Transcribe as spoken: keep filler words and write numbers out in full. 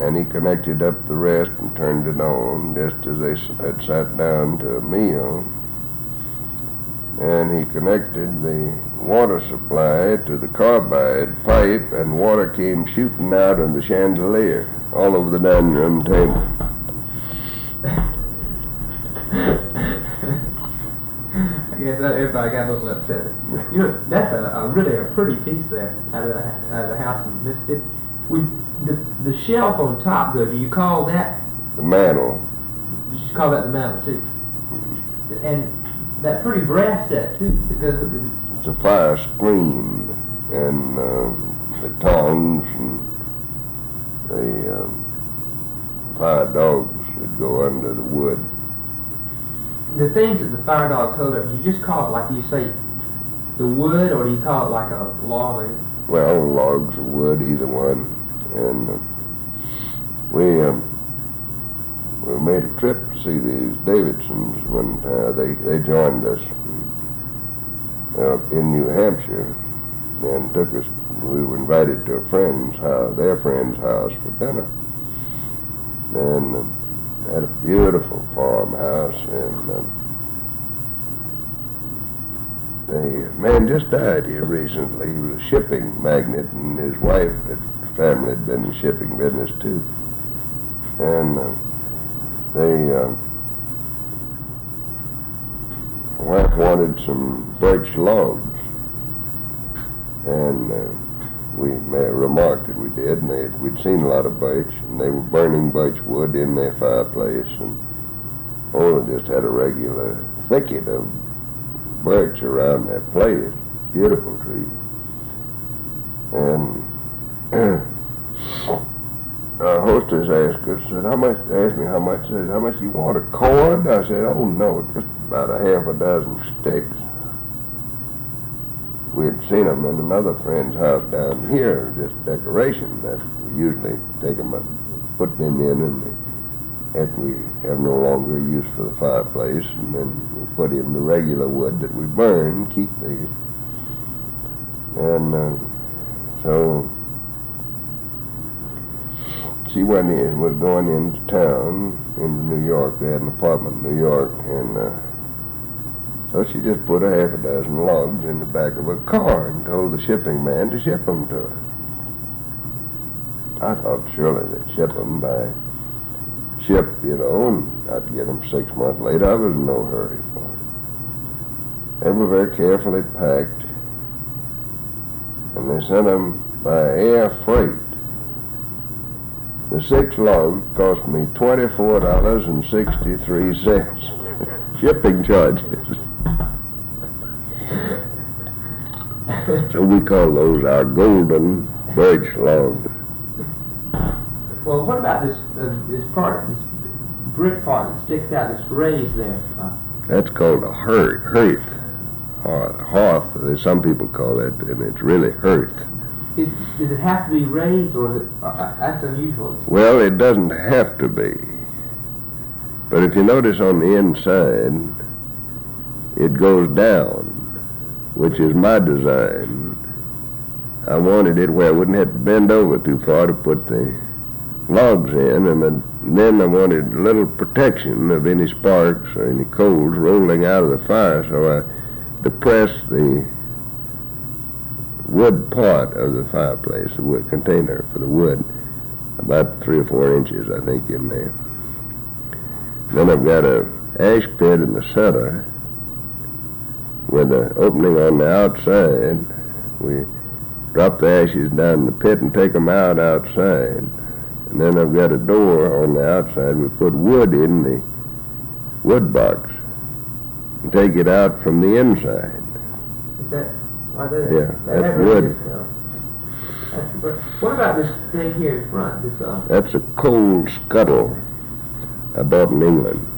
and he connected up the rest and turned it on just as they had sat down to a meal. And he connected the water supply to the carbide pipe, and water came shooting out of the chandelier all over the dining room table. I guess everybody got a little upset. You know, that's a, a really a pretty piece there out of the, out of the house in Mississippi. We, the the shelf on top, though, do you call that The mantle. You just call that the mantle too? And that pretty brass set too, because of the... It's a fire screen, and uh, the tongs and the uh, fire dogs that go under the wood. The things that the fire dogs hold up, do you just call it, like you say, the wood, or do you call it like a log? Or... Well, logs of wood, either one. And uh, we um, we made a trip to see these Davidsons when uh, they they joined us uh, in New Hampshire, and took us. We were invited to a friend's house, their friend's house, for dinner, and. Uh, had a beautiful farmhouse, and um, the man just died here recently. He was a shipping magnate, and his wife, his family had been in the shipping business too. And uh, they, uh, my wife wanted some birch logs, and uh, we may have remarked that we did, and they, we'd seen a lot of birch, and they were burning birch wood in their fireplace, and oh, they just had a regular thicket of birch around their place. Beautiful trees. And our hostess asked us, said, how much, asked me how much, said, how much you want a cord? I said, oh no, just about a half a dozen sticks. We had seen them in another friend's house down here, just decoration, that we usually take them and put them in, and if we have no longer use for the fireplace, and then we put in the regular wood that we burn, keep these. And uh, so she went in, was going into town, into New York. They had an apartment in New York, and uh, so she just put a half a dozen logs in the back of a car and told the shipping man to ship them to us. I thought surely they'd ship them by ship, you know, and I'd get them six months later. I was in no hurry for them. They were very carefully packed, and they sent them by air freight. The six logs cost me twenty-four dollars and sixty-three cents. Shipping charges. So we call those our golden birch logs. Well, what about this uh, this part, this brick part that sticks out, this raised there? Uh, That's called a hearth. Hearth. Hearth, as some people call it, and it's really hearth. Is, does it have to be raised, or is it? Uh, that's unusual. Well, it doesn't have to be. But if you notice on the inside, it goes down, which is my design. I wanted it where I wouldn't have to bend over too far to put the logs in, and then I wanted a little protection of any sparks or any coals rolling out of the fire, so I depressed the wood part of the fireplace, the wood container for the wood, about three or four inches, I think, in there. Then I've got a ash pit in the center with an opening on the outside. We drop the ashes down in the pit and take them out outside. And then I've got a door on the outside. We put wood in the wood box and take it out from the inside. Is that, are they, yeah, that that's that wood. Is, uh, that's, what about this thing here in front? This, uh, that's a coal scuttle I bought in England.